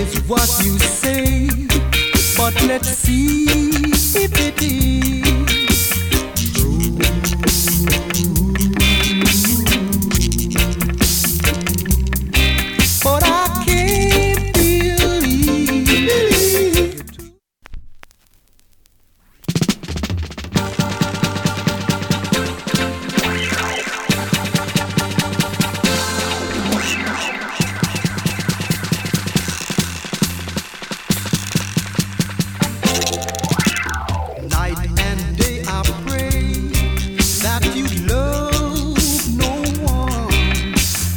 is what you say, but let's see if it is true. But I can't believe it. Night and day I pray that you love no one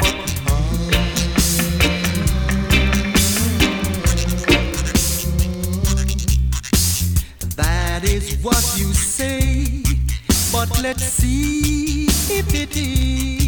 but that is what you say, but let's see if it is